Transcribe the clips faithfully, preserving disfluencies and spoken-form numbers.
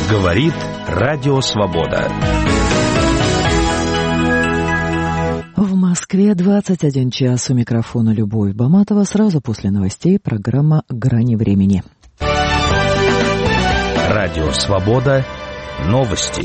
Говорит Радио Свобода. В Москве двадцать один час. У микрофона Любовь Баматова. Сразу после новостей программа «Грани времени». Радио Свобода. Новости.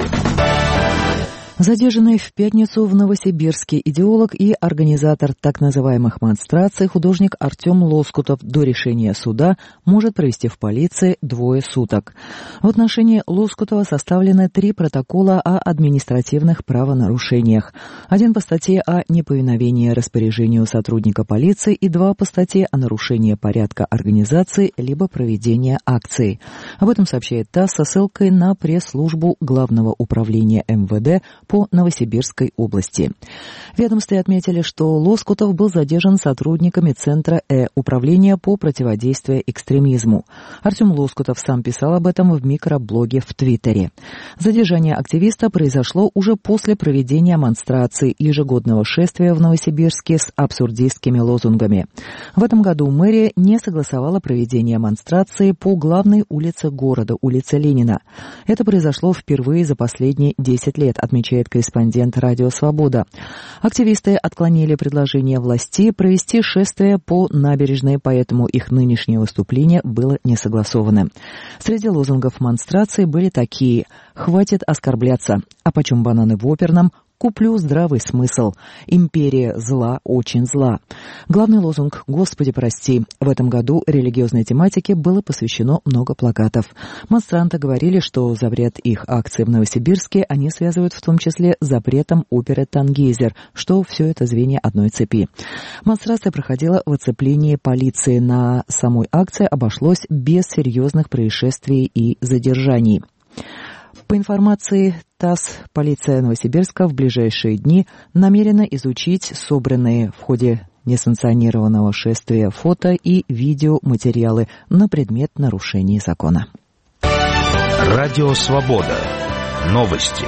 Задержанный в пятницу в Новосибирске идеолог и организатор так называемых монстраций художник Артем Лоскутов до решения суда может провести в полиции двое суток. В отношении Лоскутова составлены три протокола о административных правонарушениях. Один по статье о неповиновении распоряжению сотрудника полиции и два по статье о нарушении порядка организации либо проведения акции. Об этом сообщает ТАСС со ссылкой на пресс-службу Главного управления эм вэ дэ по Новосибирской области. В ведомстве отметили, что Лоскутов был задержан сотрудниками Центра Э Управления по противодействию экстремизму. Артем Лоскутов сам писал об этом в микроблоге в Твиттере. Задержание активиста произошло уже после проведения монстрации ежегодного шествия в Новосибирске с абсурдистскими лозунгами. В этом году мэрия не согласовала проведение монстрации по главной улице города, улице Ленина. Это произошло впервые за последние десять лет, отмечает корреспондент «Радио Свобода». Активисты отклонили предложение властей провести шествие по набережной, поэтому их нынешнее выступление было не согласовано. Среди лозунгов монстрации были такие: «Хватит оскорбляться», «А почем бананы в оперном?», «Куплю здравый смысл», «Империя зла, очень зла». Главный лозунг «Господи, прости». В этом году религиозной тематике было посвящено много плакатов. Монстранты говорили, что запрет их акции в Новосибирске они связывают в том числе с запретом оперы «Тангейзер», что все это звенья одной цепи. Монстрация проходила в оцеплении полиции. На самой акции обошлось без серьезных происшествий и задержаний. По информации ТАСС, полиция Новосибирска в ближайшие дни намерена изучить собранные в ходе несанкционированного шествия фото и видеоматериалы на предмет нарушений закона. Радио Свобода. Новости.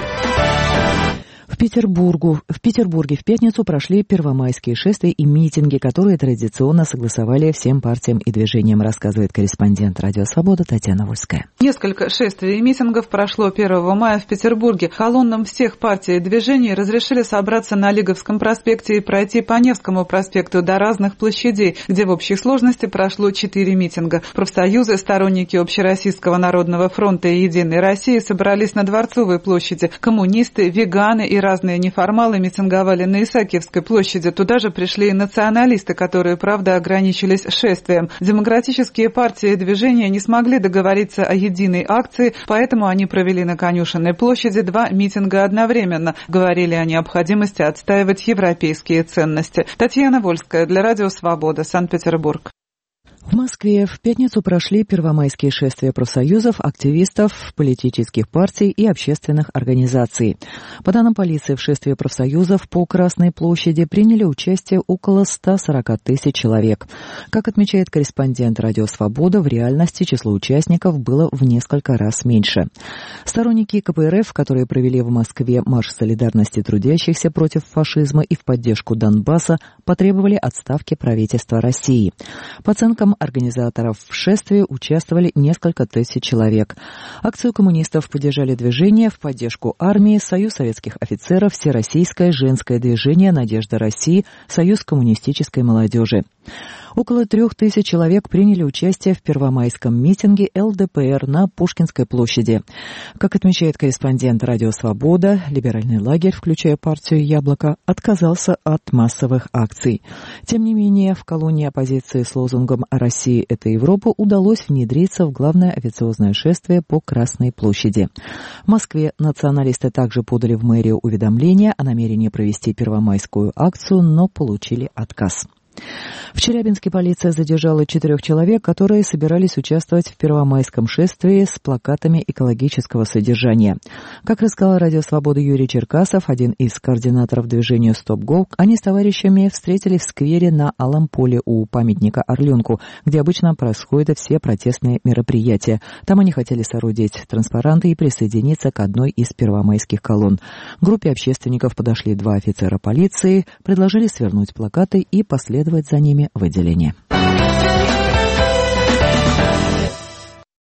В Петербургу, в Петербурге в пятницу прошли первомайские шествия и митинги, которые традиционно согласовали всем партиям и движениям, рассказывает корреспондент «Радио Свобода» Татьяна Вольская. Несколько шествий и митингов прошло первого мая в Петербурге. Колоннам всех партий и движений разрешили собраться на Лиговском проспекте и пройти по Невскому проспекту до разных площадей, где в общей сложности прошло четыре митинга. Профсоюзы, сторонники Общероссийского народного фронта и Единой России собрались на Дворцовой площади. Коммунисты, веганы и разные неформалы митинговали на Исаакиевской площади. Туда же пришли и националисты, которые, правда, ограничились шествием. Демократические партии и движения не смогли договориться о единой акции, поэтому они провели на Конюшенной площади два митинга одновременно. Говорили о необходимости отстаивать европейские ценности. Татьяна Вольская для Радио Свобода, Санкт-Петербург. В Москве в пятницу прошли первомайские шествия профсоюзов, активистов, политических партий и общественных организаций. По данным полиции, в шествии профсоюзов по Красной площади приняли участие около ста сорока тысяч человек. Как отмечает корреспондент «Радио Свобода», в реальности число участников было в несколько раз меньше. Сторонники ка пэ эр эф, которые провели в Москве марш солидарности трудящихся против фашизма и в поддержку Донбасса, потребовали отставки правительства России. По оценкам организаторов в шествии участвовали несколько тысяч человек. Акцию коммунистов поддержали движения в поддержку армии, Союз советских офицеров, Всероссийское женское движение «Надежда России», Союз коммунистической молодежи. Около трех тысяч человек приняли участие в первомайском митинге эл дэ пэ эр на Пушкинской площади. Как отмечает корреспондент «Радио Свобода», либеральный лагерь, включая партию «Яблоко», отказался от массовых акций. Тем не менее, в колонии оппозиции с лозунгом «Россия – это Европа» удалось внедриться в главное официозное шествие по Красной площади. В Москве националисты также подали в мэрию уведомление о намерении провести первомайскую акцию, но получили отказ. В Челябинске полиция задержала четырех человек, которые собирались участвовать в первомайском шествии с плакатами экологического содержания. Как рассказал Радио Свобода Юрий Черкасов, один из координаторов движения «Стоп Гол», они с товарищами встретились в сквере на Алом поле у памятника Орленку, где обычно происходят все протестные мероприятия. Там они хотели соорудить транспаранты и присоединиться к одной из первомайских колонн. К группе общественников подошли два офицера полиции, предложили свернуть плакаты и последовать за ними в отделение.